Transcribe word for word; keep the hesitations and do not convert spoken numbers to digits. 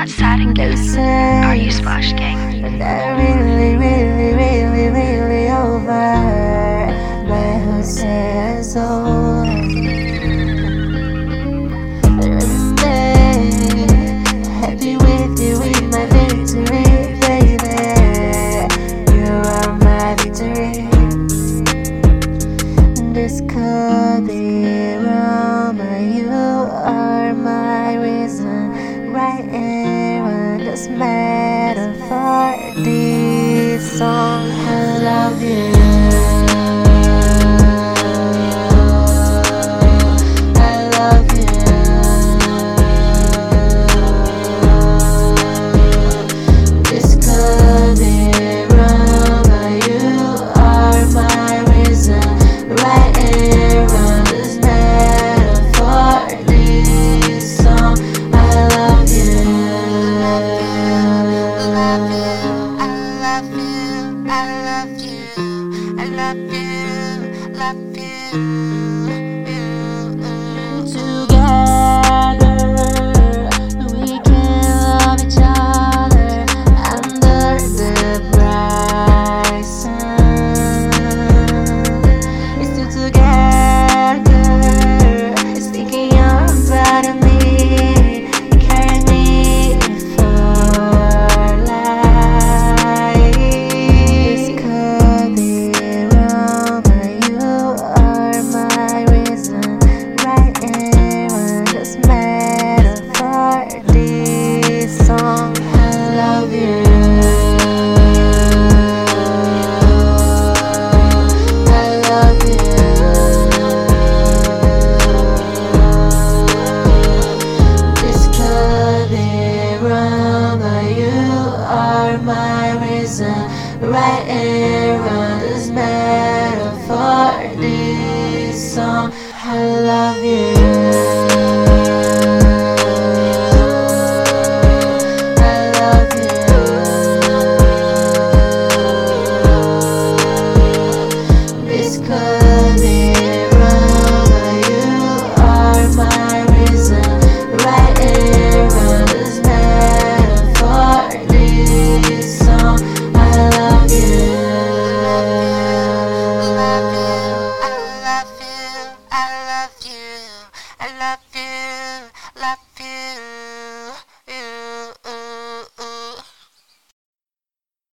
not sad again. Are you Splash Gang? They're really, really, really, really over. But who says so? Happy with you in my victory, baby. You are my victory. This could be wrong, but you are my reason. Right and wrong doesn't matter for this song. I love you. Love you. Together we can love each other under the bright sun. We're still together, it's thinking you're about me, carry me for life. This could be wrong, but you are my reason. Right and wrong doesn't matter for this song. I love you. I love you. This could be wrong, but you are my reason. Right and wrong doesn't matter for this song. I love you.